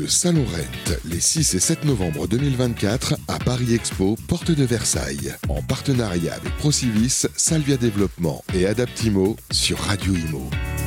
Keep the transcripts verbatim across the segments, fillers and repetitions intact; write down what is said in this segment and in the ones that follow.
Salon Rent, les six et sept novembre deux mille vingt-quatre à Paris Expo, porte de Versailles, en partenariat avec Procivis, Salvia Développement et Adaptimo sur Radio Imo.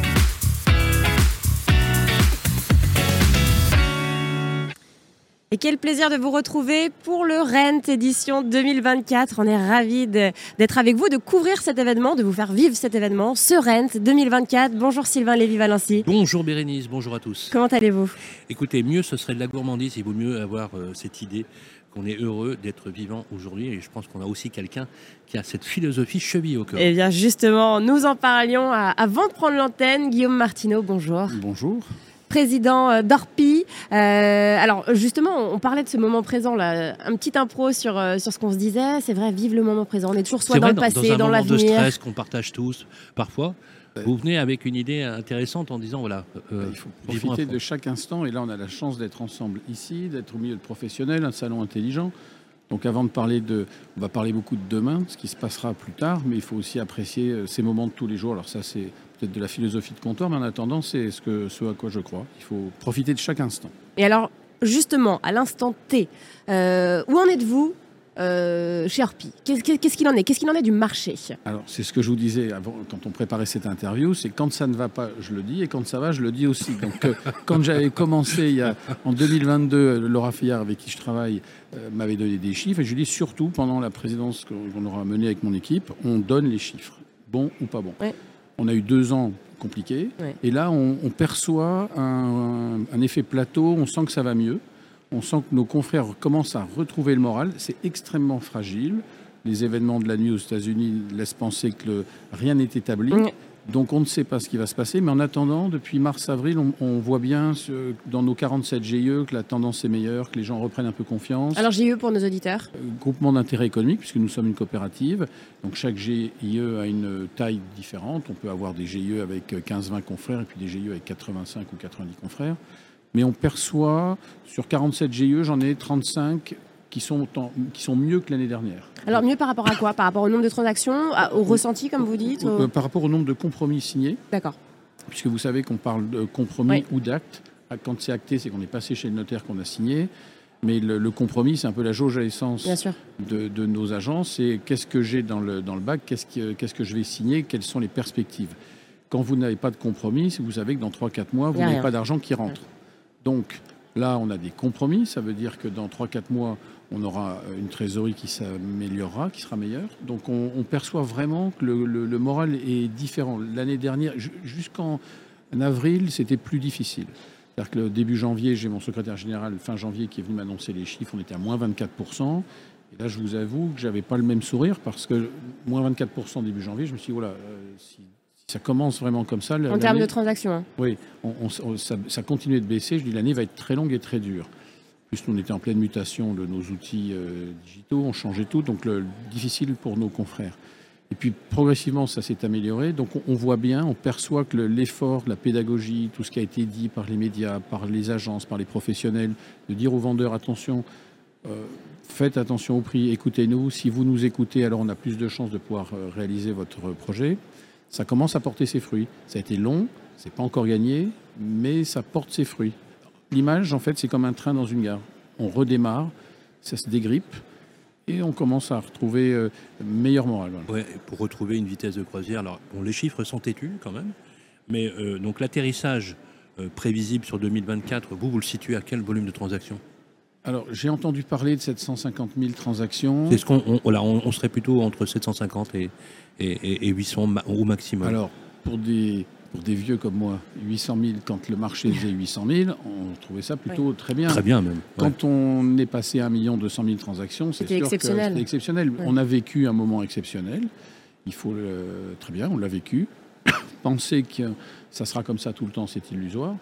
Et quel plaisir de vous retrouver pour le Rent édition deux mille vingt-quatre. On est ravis de, d'être avec vous, de couvrir cet événement, de vous faire vivre cet événement, ce Rent deux mille vingt-quatre. Bonjour Sylvain Lévy-Valency. Bonjour Bérénice, bonjour à tous. Comment allez-vous ? Écoutez, mieux ce serait de la gourmandise, il vaut mieux avoir euh, cette idée qu'on est heureux d'être vivant aujourd'hui, et je pense qu'on a aussi quelqu'un qui a cette philosophie cheville au cœur. Eh bien justement, nous en parlions à, avant de prendre l'antenne. Guillaume Martineau, bonjour. Bonjour. Président d'Orpi. Euh, alors justement, on parlait de ce moment présent là, un petit impro sur euh, sur ce qu'on se disait. C'est vrai, vive le moment présent. On est toujours soit C'est dans vrai, le passé, dans, dans, un l'avenir. moment de stress qu'on partage tous, parfois. Ouais. Vous venez avec une idée intéressante en disant voilà. Euh, il faut profiter de chaque instant. Et là, on a la chance d'être ensemble ici, d'être au milieu de professionnels, un salon intelligent. Donc avant de parler de, on va parler beaucoup de demain, ce qui se passera plus tard, mais il faut aussi apprécier ces moments de tous les jours. Alors ça, c'est peut-être de la philosophie de comptoir, mais en attendant, c'est ce, que, ce à quoi je crois. Il faut profiter de chaque instant. Et alors, justement, à l'instant T, euh, où en êtes-vous euh, chez Orpi ? Qu'est-ce, qu'est-ce qu'il en est ? Qu'est-ce qu'il en est du marché ? Alors, c'est ce que je vous disais avant, quand on préparait cette interview, c'est quand ça ne va pas, je le dis, et quand ça va, je le dis aussi. Donc, euh, quand j'avais commencé il y a, en deux mille vingt-deux, Laura Fillard, avec qui je travaille, euh, m'avait donné des chiffres, et je lui dis surtout, pendant la présidence qu'on aura menée avec mon équipe, on donne les chiffres, bons ou pas bons. Ouais. On a eu deux ans compliqués, ouais. Et là, on, on perçoit un, un effet plateau, on sent que ça va mieux. On sent que nos confrères commencent à retrouver le moral. C'est extrêmement fragile. Les événements de la nuit aux États-Unis laissent penser que le, rien n'est établi. Mmh. Donc on ne sait pas ce qui va se passer. Mais en attendant, depuis mars-avril, on, on voit bien ce, dans nos quarante-sept G I E que la tendance est meilleure, que les gens reprennent un peu confiance. Alors G I E pour nos auditeurs ? euh, Groupement d'intérêt économique, puisque nous sommes une coopérative. Donc chaque G I E a une taille différente. On peut avoir des G I E avec quinze vingt confrères et puis des G I E avec quatre-vingt-cinq ou quatre-vingt-dix confrères. Mais on perçoit, sur quarante-sept G I E, j'en ai trente-cinq qui sont, en, qui sont mieux que l'année dernière. Alors mieux par rapport à quoi ? Par rapport au nombre de transactions, à, au ressenti, comme vous dites au... Par rapport au nombre de compromis signés. D'accord. Puisque vous savez qu'on parle de compromis oui. ou d'acte. Quand c'est acté, c'est qu'on est passé chez le notaire, qu'on a signé. Mais le, le compromis, c'est un peu la jauge à essence de, de nos agences. C'est qu'est-ce que j'ai dans le, dans le bac, qu'est-ce que, qu'est-ce que je vais signer, quelles sont les perspectives. Quand vous n'avez pas de compromis, vous savez que dans trois à quatre mois, vous n'avez rien. Pas d'argent qui rentre. Ouais. Donc là, on a des compromis. Ça veut dire que dans trois à quatre mois, on aura une trésorerie qui s'améliorera, qui sera meilleure. Donc on, on perçoit vraiment que le, le, le moral est différent. L'année dernière, jusqu'en avril, c'était plus difficile. C'est-à-dire que le début janvier, j'ai mon secrétaire général, fin janvier, qui est venu m'annoncer les chiffres. On était à moins vingt-quatre pour cent. Et là, je vous avoue que je n'avais pas le même sourire parce que moins vingt-quatre pour cent début janvier, je me suis dit, voilà, euh, si... ça commence vraiment comme ça. En termes de transactions. Hein. Oui, on, on, ça, ça continue de baisser. Je dis l'année va être très longue et très dure. En plus, nous, on était en pleine mutation de nos outils euh, digitaux, on changeait tout, donc le, difficile pour nos confrères. Et puis, progressivement, ça s'est amélioré. Donc, on, on voit bien, on perçoit que le, l'effort, la pédagogie, tout ce qui a été dit par les médias, par les agences, par les professionnels, de dire aux vendeurs, attention, euh, faites attention au prix, écoutez-nous. Si vous nous écoutez, alors on a plus de chances de pouvoir euh, réaliser votre projet. Ça commence à porter ses fruits. Ça a été long, c'est pas encore gagné, mais ça porte ses fruits. L'image, en fait, c'est comme un train dans une gare. On redémarre, ça se dégrippe, et on commence à retrouver euh, meilleur moral. Voilà. Ouais, pour retrouver une vitesse de croisière. Alors, bon, les chiffres sont têtus quand même, mais euh, donc l'atterrissage euh, prévisible sur deux mille vingt-quatre, vous, vous le situez à quel volume de transactions ? Alors, j'ai entendu parler de sept cent cinquante mille transactions. C'est ce qu'on, on, voilà, on, on serait plutôt entre sept cent cinquante et, et, et huit cents au maximum. Alors, pour des, pour des vieux comme moi, huit cent mille, quand le marché faisait huit cent mille, on trouvait ça plutôt oui. très bien. Très bien même. Quand ouais. on est passé à un million deux cent mille transactions, c'est c'était sûr exceptionnel. que c'était exceptionnel. Ouais. On a vécu un moment exceptionnel. Il faut le, très bien, on l'a vécu. Penser que ça sera comme ça tout le temps, c'est illusoire.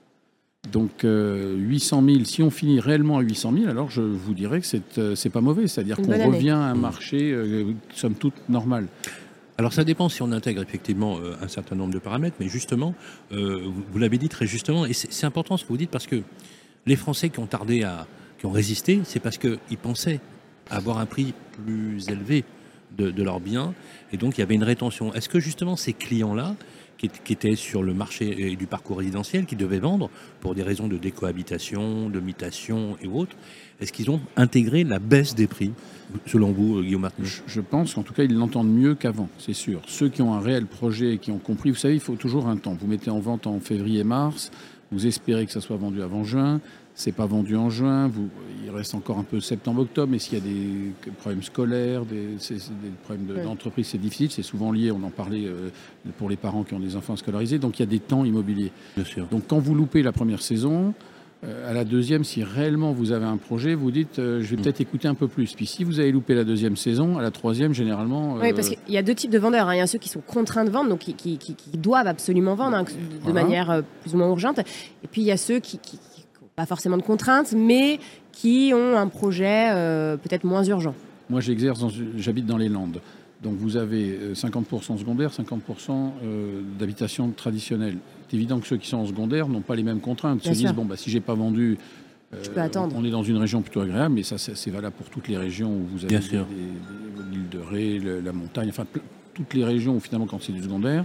Donc euh, huit cent mille, si on finit réellement à huit cent mille, alors je vous dirais que c'est, euh, c'est pas mauvais. C'est-à-dire Une qu'on revient à un marché, euh, somme toute, normal. Alors ça dépend si on intègre effectivement euh, un certain nombre de paramètres, mais justement, euh, vous, vous l'avez dit très justement, et c'est, c'est important ce que vous dites, parce que les Français qui ont tardé à, qui ont résisté, c'est parce qu'ils pensaient avoir un prix plus élevé de, de leurs biens, et donc il y avait une rétention. Est-ce que justement ces clients-là, qui, qui étaient sur le marché du parcours résidentiel, qui devaient vendre pour des raisons de décohabitation, de mutation et autres. Est-ce qu'ils ont intégré la baisse des prix, selon vous, Guillaume Martineau ? je, je pense qu'en tout cas, ils l'entendent mieux qu'avant, c'est sûr. Ceux qui ont un réel projet, qui ont compris, vous savez, il faut toujours un temps. Vous mettez en vente en février-mars, vous espérez que ça soit vendu avant juin, c'est pas vendu en juin, vous, il reste encore un peu septembre-octobre, mais s'il y a des problèmes scolaires, des, c'est, c'est des problèmes de, ouais. d'entreprise, c'est difficile, c'est souvent lié, on en parlait euh, pour les parents qui ont des enfants scolarisés, donc il y a des temps immobiliers. Bien sûr. Donc quand vous loupez la première saison, euh, à la deuxième, si réellement vous avez un projet, vous dites euh, je vais peut-être mmh. écouter un peu plus. Puis si vous avez loupé la deuxième saison, à la troisième, généralement... Euh... Oui, parce qu'il y a deux types de vendeurs. Hein. Il y a ceux qui sont contraints de vendre, donc qui, qui, qui, qui doivent absolument vendre hein, de voilà. manière euh, plus ou moins urgente. Et puis il y a ceux qui... qui pas forcément de contraintes, mais qui ont un projet euh, peut-être moins urgent. Moi, j'exerce, dans, j'habite dans les Landes. Donc vous avez cinquante pour cent secondaire, cinquante pour cent euh, d'habitation traditionnelle. C'est évident que ceux qui sont en secondaire n'ont pas les mêmes contraintes. Ils se disent, bon, bah, si je n'ai pas vendu, euh, je peux attendre. On est dans une région plutôt agréable, mais ça, c'est, c'est valable pour toutes les régions où vous avez des, des, des, l'île de Ré, le, la montagne, enfin, toutes les régions où finalement, quand c'est du secondaire,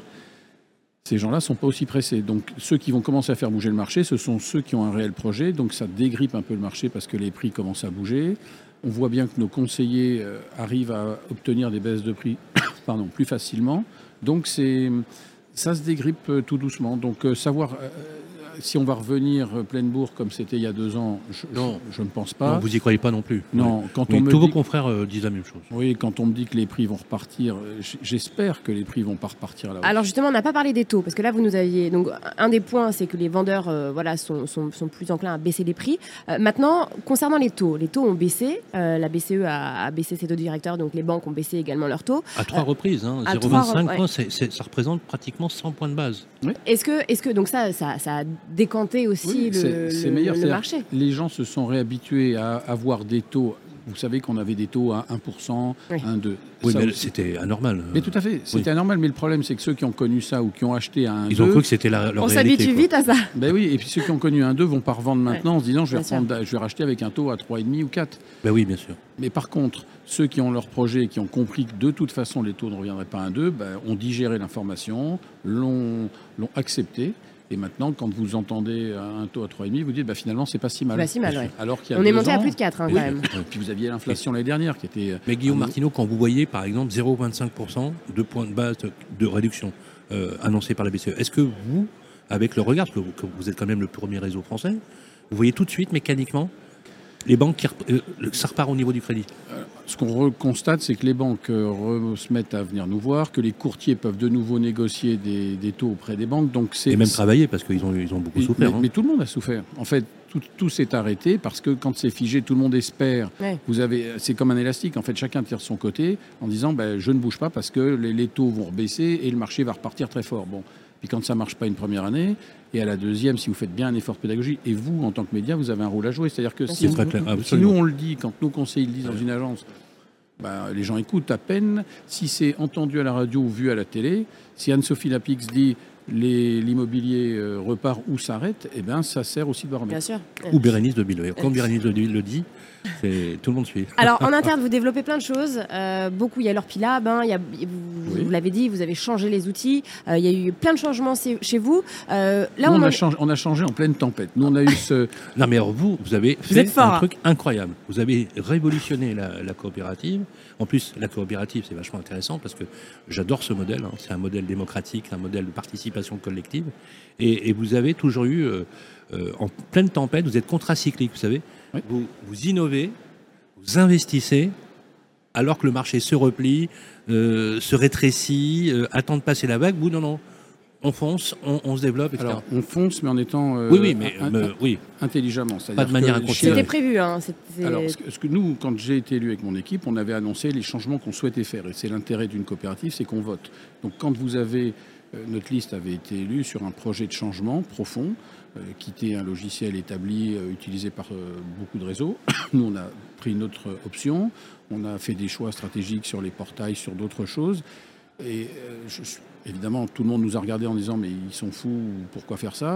ces gens-là ne sont pas aussi pressés. Donc ceux qui vont commencer à faire bouger le marché, ce sont ceux qui ont un réel projet. Donc ça dégrippe un peu le marché parce que les prix commencent à bouger. On voit bien que nos conseillers euh, arrivent à obtenir des baisses de prix pardon, plus facilement. Donc c'est, ça se dégrippe euh, tout doucement. Donc euh, savoir... Euh, si on va revenir pleine bourre comme c'était il y a deux ans, je, non. je, je ne pense pas. Non, vous n'y croyez pas non plus. Non, oui. quand oui, on me tous dit... vos confrères euh, disent la même chose. Oui, quand on me dit que les prix vont repartir, j'espère que les prix vont pas repartir à la hausse. Alors justement, on n'a pas parlé des taux, parce que là, vous nous aviez... Donc, un des points, c'est que les vendeurs euh, voilà, sont, sont, sont plus enclins à baisser les prix. Euh, maintenant, concernant les taux, les taux ont baissé. Euh, la B C E a, a baissé ses taux directeurs, donc les banques ont baissé également leurs taux. À trois euh, reprises, hein, zéro virgule vingt-cinq points, ouais. c'est, c'est, ça représente pratiquement cent points de base. Oui. Est-ce que, est-ce que donc ça, ça, ça a décanté aussi oui, le, c'est, c'est le, meilleur, le marché. Les gens se sont réhabitués à avoir des taux. Vous savez qu'on avait des taux à un pour cent, oui. un, deux. Oui, ça mais aussi. C'était anormal. Mais tout à fait, c'était oui. anormal. Mais le problème, c'est que ceux qui ont connu ça ou qui ont acheté à un Ils deux... ont cru que c'était la, leur on réalité. On s'habitue vite à ça. Ben oui, et puis ceux qui ont connu un deux vont pas revendre maintenant ouais. en se disant je vais, reprendre, je vais racheter avec un taux à trois virgule cinq ou quatre. Ben oui, bien sûr. Mais par contre, ceux qui ont leur projet, qui ont compris que de toute façon les taux ne reviendraient pas à un deux, ben, ont digéré l'information, l'ont, l'ont accepté. Et maintenant, quand vous entendez un taux à trois virgule cinq, vous dites bah, finalement, c'est pas si mal. Pas si mal, ouais. Alors qu'il y a on est monté ans, à plus de quatre, hein, oui, quand même. Et puis vous aviez l'inflation l'année dernière qui était. Mais Guillaume Martineau, quand vous voyez par exemple zéro virgule vingt-cinq pour cent de points de base de réduction euh, annoncés par la B C E, est-ce que vous, avec le regard, parce que vous, que vous êtes quand même le premier réseau français, vous voyez tout de suite mécaniquement les banques, qui, euh, ça repart au niveau du crédit? euh, Ce qu'on constate, c'est que les banques euh, se mettent à venir nous voir, que les courtiers peuvent de nouveau négocier des, des taux auprès des banques. Donc c'est, et même travailler, parce qu'ils ont, ils ont beaucoup et, souffert. Mais, hein. mais tout le monde a souffert. En fait, tout, tout s'est arrêté parce que quand c'est figé, tout le monde espère. Ouais. Vous avez, c'est comme un élastique. En fait, chacun tire son côté en disant ben, je ne bouge pas parce que les, les taux vont rebaisser et le marché va repartir très fort. Bon. Puis quand ça ne marche pas une première année, et à la deuxième, si vous faites bien un effort de pédagogie, et vous, en tant que média, vous avez un rôle à jouer. C'est-à-dire que si, vous, si nous, on le dit, quand nos conseillers le disent dans une agence, bah, les gens écoutent à peine. Si c'est entendu à la radio ou vu à la télé, si Anne-Sophie Lapix dit les, l'immobilier euh, repart ou s'arrête, eh ben, ça sert aussi de baromètre. Bien sûr. Ou Bérénice de Bille. Quand Bérénice de Bille le dit, c'est, tout le monde suit. Alors, en interne, vous développez plein de choses. Euh, beaucoup, il y a l'Orpilab, hein, il y a, vous, oui. vous l'avez dit, vous avez changé les outils. Euh, il y a eu plein de changements chez vous. Euh, là, Nous, on, on, a changé, on a changé en pleine tempête. Nous, on a eu ce... Non, mais alors, vous, vous avez vous fait fort, un hein. truc incroyable. Vous avez révolutionné la, la coopérative. En plus, la coopérative, c'est vachement intéressant parce que j'adore ce modèle. Hein. C'est un modèle démocratique, un modèle de participation collective. Et, et vous avez toujours eu, euh, euh, en pleine tempête, vous êtes contracyclique, vous savez. Oui. Vous, vous innovez, vous investissez, alors que le marché se replie, euh, se rétrécit, euh, attend de passer la vague. Vous, non, non. On fonce, on, on se développe, et cetera. Alors, on fonce, mais en étant euh, oui, oui, mais, in, mais, oui. intelligemment. Pas de manière inconsciente. C'était prévu. Hein, c'était... Alors, ce que, ce que nous, quand j'ai été élu avec mon équipe, on avait annoncé les changements qu'on souhaitait faire. Et c'est l'intérêt d'une coopérative, c'est qu'on vote. Donc, quand vous avez... Euh, notre liste avait été élue sur un projet de changement profond, euh, quitter un logiciel établi, euh, utilisé par euh, beaucoup de réseaux. Nous, on a pris une autre option. On a fait des choix stratégiques sur les portails, sur d'autres choses. Et euh, je, évidemment, tout le monde nous a regardé en disant « mais ils sont fous, pourquoi faire ça ?»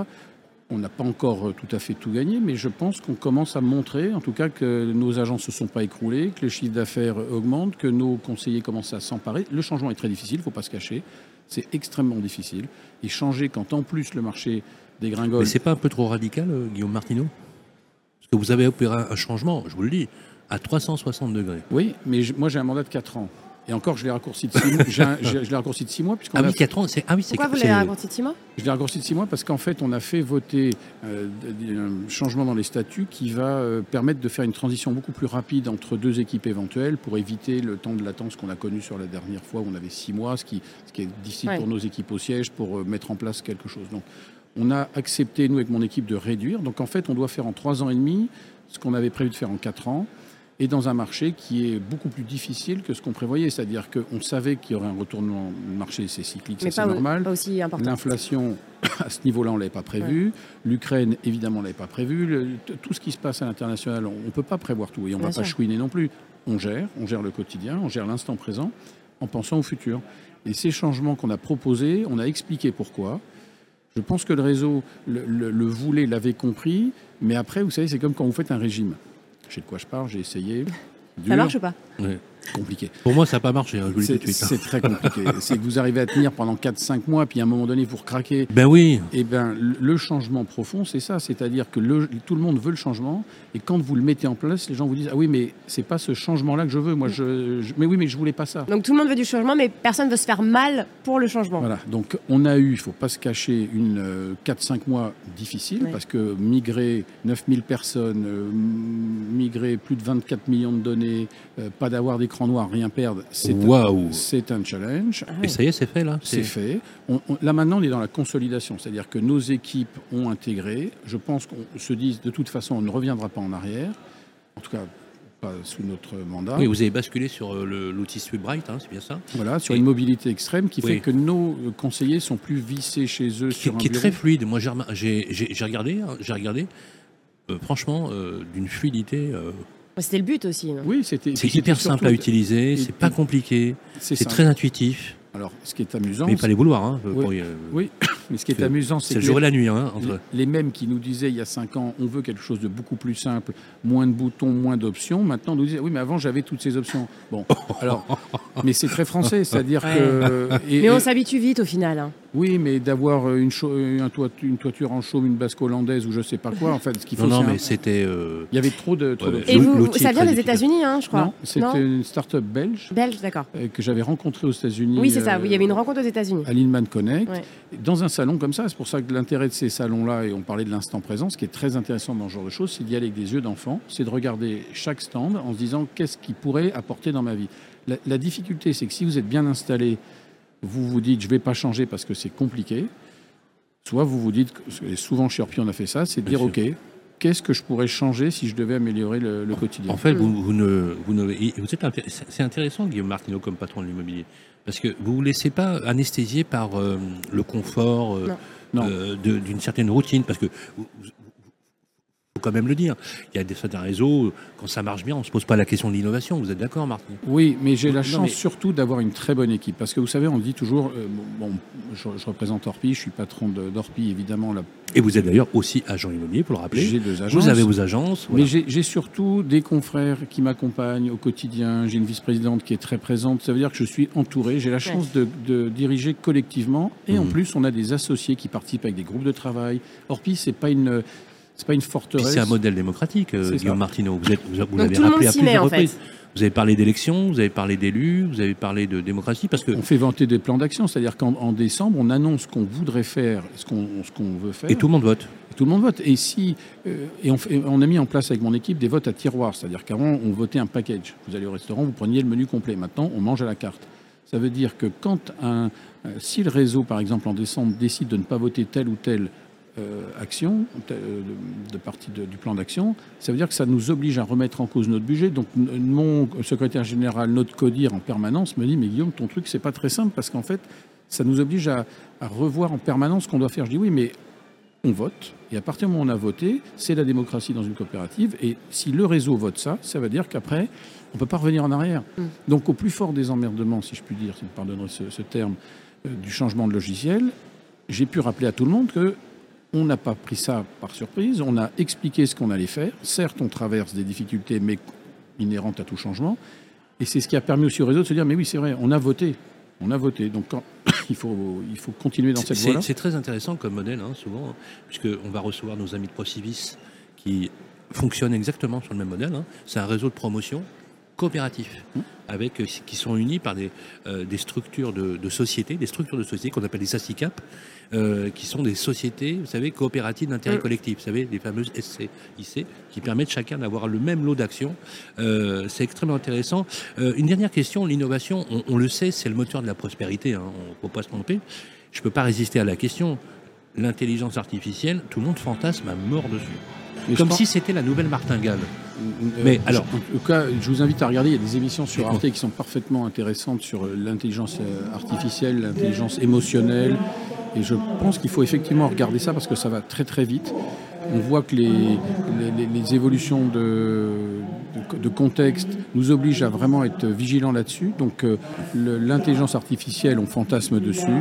On n'a pas encore tout à fait tout gagné, mais je pense qu'on commence à montrer, en tout cas, que nos agents ne se sont pas écroulés, que les chiffres d'affaires augmentent, que nos conseillers commencent à s'emparer. Le changement est très difficile, il ne faut pas se cacher. C'est extrêmement difficile. Et changer quand en plus le marché dégringole... Mais c'est pas un peu trop radical, euh, Guillaume Martineau? Parce que vous avez opéré un changement, je vous le dis, à trois cent soixante degrés. Oui, mais je, moi j'ai un mandat de quatre ans. Et encore, je l'ai raccourci de six mois. Un, je, je l'ai raccourci de six mois. Ah oui, quatre ans, c'est... Ah oui, c'est... Pourquoi vous l'avez raccourci de six mois? Je l'ai raccourci de six mois parce qu'en fait, on a fait voter euh, un changement dans les statuts qui va euh, permettre de faire une transition beaucoup plus rapide entre deux équipes éventuelles pour éviter le temps de latence qu'on a connu sur la dernière fois où on avait six mois, ce qui, ce qui est difficile ouais. pour nos équipes au siège pour euh, mettre en place quelque chose. Donc, on a accepté, nous, avec mon équipe, de réduire. Donc, en fait, on doit faire en trois ans et demi ce qu'on avait prévu de faire en quatre ans. Et dans un marché qui est beaucoup plus difficile que ce qu'on prévoyait. C'est-à-dire qu'on savait qu'il y aurait un retournement de marché, c'est cyclique, ça, c'est normal. Pas aussi important. L'inflation, à ce niveau-là, on ne l'avait pas prévu. Ouais. L'Ukraine, évidemment, on ne l'avait pas prévu. Le, tout ce qui se passe à l'international, on ne peut pas prévoir tout. Et on ne va sûr. pas chouiner non plus. On gère, on gère le quotidien, on gère l'instant présent en pensant au futur. Et ces changements qu'on a proposés, on a expliqué pourquoi. Je pense que le réseau le, le, le voulait, l'avait compris. Mais après, vous savez, c'est comme quand vous faites un régime. Je sais de quoi je parle, j'ai essayé. Dur. Ça marche ou pas? Oui. Compliqué. Pour moi, ça n'a pas marché, hein, je vous le dis c'est, tout de suite. C'est très compliqué. C'est que vous arrivez à tenir pendant quatre cinq mois, puis à un moment donné, vous recraquez. Ben oui. Et ben, le changement profond, c'est ça. C'est-à-dire que le, tout le monde veut le changement. Et quand vous le mettez en place, les gens vous disent « Ah oui, mais c'est pas ce changement-là que je veux. Moi, je, je, mais oui, mais je voulais pas ça. » Donc tout le monde veut du changement, mais personne veut se faire mal pour le changement. Voilà. Donc on a eu, il ne faut pas se cacher, une euh, quatre cinq mois difficiles, oui. parce que migrer neuf mille personnes, euh, migrer plus de vingt-quatre millions de données, euh, pas d'avoir d'écran noir, rien perdre, c'est, wow. un, c'est un challenge. Ah, et ça y est, c'est fait là. C'est, c'est fait. On, on, là maintenant, on est dans la consolidation, c'est-à-dire que nos équipes ont intégré. Je pense qu'on se dit de toute façon, on ne reviendra pas en arrière. En tout cas, pas sous notre mandat. Oui, vous avez basculé sur le, l'outil Sweetbright, hein, c'est bien ça? Voilà, sur et... une mobilité extrême qui oui. fait que nos conseillers sont plus vissés chez eux qui, sur un qui est bureau. Très fluide. Moi, j'ai, j'ai, j'ai, j'ai regardé, hein, j'ai regardé. Euh, franchement, euh, d'une fluidité. Euh... C'était le but aussi. Non? Oui, c'était. C'est hyper simple à utiliser, et, c'est pas compliqué, c'est, c'est très intuitif. Alors, ce qui est amusant... Mais pas les vouloirs, hein. Oui, pour y, euh, oui. mais ce qui est, est amusant, c'est, c'est que... le jour et la nuit, hein. Entre... Les, les mêmes qui nous disaient il y a cinq ans, on veut quelque chose de beaucoup plus simple, moins de boutons, moins d'options. Maintenant, on nous disait, oui, mais avant, j'avais toutes ces options. Bon, alors... mais c'est très français, c'est-à-dire ouais. que... Et, mais on et... s'habitue vite, au final. Hein. Oui, mais d'avoir une, cho- une, toiture, une toiture en chaume, une basque hollandaise ou je sais pas quoi, en fait, ce qu'il faut... Non, non, c'est mais un... c'était... Euh... Il y avait trop de... Trop ouais, et vous, ça vient des États-Unis, hein, je crois. Non, c'était non une start-up belge. Belge, d'accord. Euh, que j'avais rencontrée aux États-Unis. Oui, c'est ça, euh, il y avait une rencontre aux États-Unis. À l'Inman Connect, ouais. dans un salon comme ça. C'est pour ça que l'intérêt de ces salons-là, et on parlait de l'instant présent, ce qui est très intéressant dans ce genre de choses, c'est d'y aller avec des yeux d'enfant, c'est de regarder chaque stand en se disant qu'est-ce qu'il pourrait apporter dans ma vie. La, la difficulté, c'est que si vous êtes bien installé, vous vous dites je ne vais pas changer parce que c'est compliqué. Soit vous vous dites, et souvent chez Orpi on a fait ça, c'est de dire ok, qu'est-ce que je pourrais changer si je devais améliorer le, le quotidien. En fait, vous, vous ne, vous ne, vous êtes intér- c'est intéressant Guillaume Martineau comme patron de l'immobilier, parce que vous ne vous laissez pas anesthésier par euh, le confort euh, euh, de, d'une certaine routine, parce que vous, vous, faut quand même le dire. Il y a des certains réseaux, quand ça marche bien, on ne se pose pas la question de l'innovation. Vous êtes d'accord, Martin? Oui, mais j'ai la non, chance mais... surtout d'avoir une très bonne équipe. Parce que vous savez, on dit toujours, euh, bon, je, je représente Orpi, je suis patron de, d'Orpi, évidemment. La... Et vous êtes d'ailleurs aussi agent immobilier, pour le rappeler. J'ai deux agences. Vous avez vos agences. Voilà. Mais j'ai, j'ai surtout des confrères qui m'accompagnent au quotidien. J'ai une vice-présidente qui est très présente. Ça veut dire que je suis entouré. J'ai la chance ouais. de, de diriger collectivement. Et mmh. en plus, on a des associés qui participent avec des groupes de travail. Orpi, c'est pas une... C'est pas une forteresse. Puis c'est un modèle démocratique, euh, Guillaume Martineau. Vous, êtes, vous, vous l'avez rappelé à plusieurs reprises. Fait. Vous avez parlé d'élections, vous avez parlé d'élus, vous avez parlé de démocratie. Parce que... On fait vanter des plans d'action, c'est-à-dire qu'en en décembre, on annonce ce qu'on voudrait faire, ce qu'on, ce qu'on veut faire. Et tout le monde vote. Et tout le monde vote. Et, si, euh, et on, fait, on a mis en place avec mon équipe des votes à tiroir, c'est-à-dire qu'avant, on votait un package. Vous allez au restaurant, vous preniez le menu complet. Maintenant, on mange à la carte. Ça veut dire que quand un, euh, si le réseau, par exemple, en décembre, décide de ne pas voter telle ou telle Euh, action, de, de partie de, du plan d'action, ça veut dire que ça nous oblige à remettre en cause notre budget. Donc mon secrétaire général, notre codir en permanence me dit mais Guillaume, ton truc c'est pas très simple parce qu'en fait ça nous oblige à, à revoir en permanence ce qu'on doit faire. Je dis oui mais on vote et à partir du moment où on a voté, c'est la démocratie dans une coopérative et si le réseau vote ça, ça veut dire qu'après on peut pas revenir en arrière. Mm. Donc au plus fort des emmerdements, si je puis dire, si vous me pardonnerez ce, ce terme, euh, du changement de logiciel, j'ai pu rappeler à tout le monde que On n'a pas pris ça par surprise, on a expliqué ce qu'on allait faire. Certes, on traverse des difficultés, mais inhérentes à tout changement. Et c'est ce qui a permis aussi au réseau de se dire, mais oui, c'est vrai, on a voté. On a voté. Donc, quand il, faut, il faut continuer dans cette voie-là. C'est très intéressant comme modèle, hein, souvent, hein, puisqu'on va recevoir nos amis de Procivis qui fonctionnent exactement sur le même modèle. Hein. C'est un réseau de promotion coopératifs, mmh. avec, qui sont unis par des, euh, des structures de, de sociétés, des structures de sociétés qu'on appelle les SACICAP, euh, qui sont des sociétés, vous savez, coopératives d'intérêt mmh. collectif, vous savez, les fameuses S C I C, qui permettent chacun d'avoir le même lot d'actions. Euh, c'est extrêmement intéressant. Euh, une dernière question, l'innovation, on, on le sait, c'est le moteur de la prospérité, hein, on ne faut pas se tromper. Je ne peux pas résister à la question. L'intelligence artificielle, tout le monde fantasme à mort dessus. Mais comme si c'était la nouvelle martingale. Euh, Mais alors, en tout cas, je vous invite à regarder. Il y a des émissions sur Arte qui sont parfaitement intéressantes sur l'intelligence artificielle, l'intelligence émotionnelle. Et je pense qu'il faut effectivement regarder ça parce que ça va très très vite. On voit que les, les, les évolutions de, de, de contexte nous obligent à vraiment être vigilants là-dessus. Donc, euh, l'intelligence artificielle, on fantasme dessus.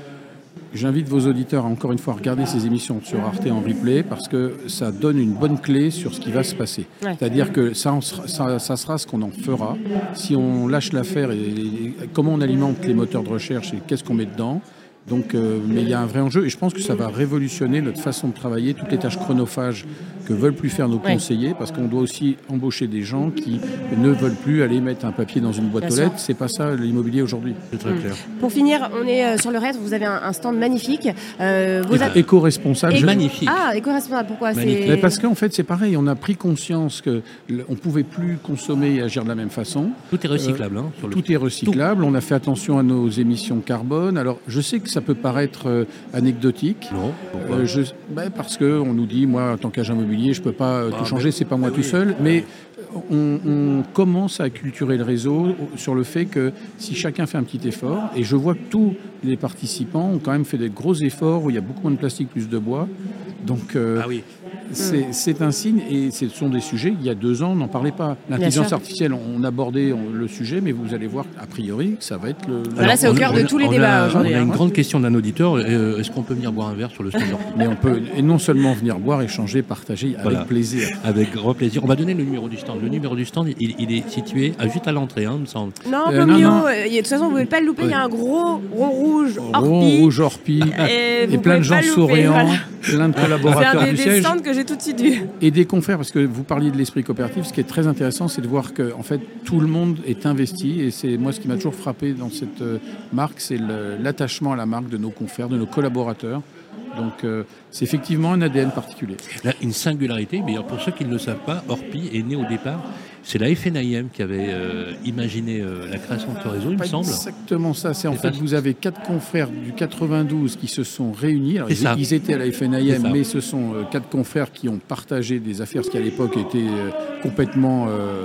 J'invite vos auditeurs à encore une fois regarder ces émissions sur Arte en replay parce que ça donne une bonne clé sur ce qui va se passer. Ouais. C'est-à-dire que ça, ça, ça sera ce qu'on en fera. Si on lâche l'affaire et, et comment on alimente les moteurs de recherche et qu'est-ce qu'on met dedans. Donc, euh, mais il y a un vrai enjeu et je pense que ça va révolutionner notre façon de travailler, toutes les tâches chronophages que veulent plus faire nos ouais. conseillers, parce qu'on doit aussi embaucher des gens qui ne veulent plus aller mettre un papier dans une boîte Bien aux lettres. C'est pas ça l'immobilier aujourd'hui. C'est très mmh. clair. Pour finir, on est sur le Rennes, vous avez un, un stand magnifique. Euh, vous a... Éco-responsable. Éco... Magnifique. Ah, éco-responsable, pourquoi c'est... Parce qu'en fait, c'est pareil, on a pris conscience qu'on ne pouvait plus consommer et agir de la même façon. Tout est recyclable. Euh, hein, sur le... Tout est recyclable, tout. On a fait attention à nos émissions carbone. Alors, je sais que ça peut paraître euh, anecdotique. Non, pourquoi euh, je... ben Parce qu'on nous dit, moi, en tant qu'agent immobilier, je ne peux pas ah, tout changer, mais... c'est pas moi ah, tout oui. seul. Mais on, on commence à acculturer le réseau sur le fait que si chacun fait un petit effort, et je vois que tous les participants ont quand même fait des gros efforts où il y a beaucoup moins de plastique, plus de bois. Donc, euh, ah oui. c'est un signe, et ce sont des sujets, il y a deux ans, on n'en parlait pas. L'intelligence artificielle, on abordait le sujet, mais vous allez voir, a priori, que ça va être le... Voilà, c'est au cœur de tous les débats aujourd'hui. On a une grande question d'un auditeur, euh, est-ce qu'on peut venir boire un verre sur le stand? Mais on peut, et non seulement venir boire, échanger, partager, avec voilà. plaisir. Avec grand plaisir. On va donner le numéro du stand. Le numéro du stand, il, il est situé à, juste à l'entrée, hein, me semble. Non, euh, non, non. De toute façon, vous ne pouvez pas le louper, oui. Il y a un gros rond rouge orpi. Rond rouge orpi, et, et plein de gens souriants, voilà. Plein de collaborateurs du siège. C'est des stands que j'ai tout de suite vus. Et des confrères, parce que vous parliez de l'esprit coopératif, ce qui est très intéressant, c'est de voir que en fait, tout le monde est investi. Et c'est moi ce qui m'a toujours frappé dans cette euh, marque, c'est l'attachement à la marque de nos confrères, de nos collaborateurs. Donc euh, c'est effectivement un A D N particulier. Là, une singularité, mais pour ceux qui ne le savent pas, Orpi est né au départ. C'est la F N I M qui avait euh, imaginé euh, la création de ce réseau, il me semble. Exactement ça. C'est en fait, vous avez quatre confrères du quatre-vingt-douze qui se sont réunis. Alors, ils, ils étaient à la F N I M, mais ce sont euh, quatre confrères qui ont partagé des affaires, ce qui à l'époque était euh, complètement euh,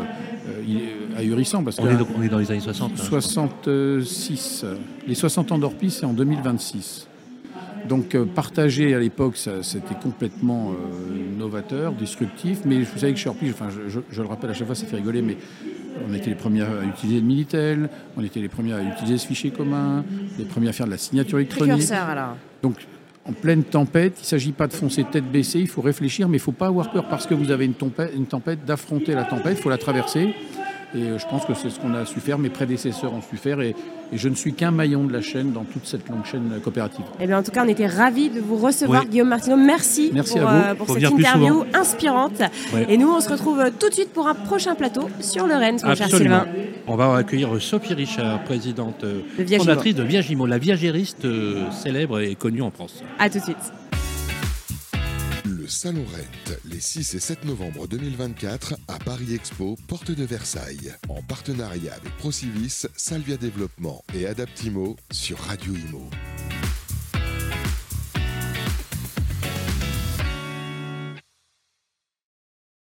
euh, ahurissant. Parce on, que, est donc, on est dans les années soixante. soixante-six. Hein, les soixante ans d'Orpi, c'est en deux mille vingt-six. Donc euh, partager à l'époque, c'était complètement euh, novateur, disruptif. Mais vous savez que chez Orpi, enfin, je, je, je le rappelle à chaque fois, ça fait rigoler, mais on était les premiers à utiliser le Minitel, on était les premiers à utiliser ce fichier commun, les premiers à faire de la signature électronique. Alors. Donc en pleine tempête, il ne s'agit pas de foncer tête baissée, il faut réfléchir, mais il ne faut pas avoir peur parce que vous avez une tempête, une tempête d'affronter la tempête, il faut la traverser. Et je pense que c'est ce qu'on a su faire, mes prédécesseurs ont su faire, et, et je ne suis qu'un maillon de la chaîne dans toute cette longue chaîne coopérative. Eh bien, en tout cas, on était ravis de vous recevoir, oui. Guillaume Martineau. Merci, Merci pour, à vous. euh, pour cette interview inspirante. Oui. Et nous, on se retrouve tout de suite pour un prochain plateau sur le Rennes, mon cher Sylvain. On va accueillir Sophie Richard, présidente de fondatrice de Viagimo, la viagériste euh, célèbre et connue en France. À tout de suite. Le Salon Rent, les six et sept novembre deux mille vingt-quatre à Paris Expo, porte de Versailles, en partenariat avec Procivis, Salvia Développement et Adaptimo sur Radio Imo.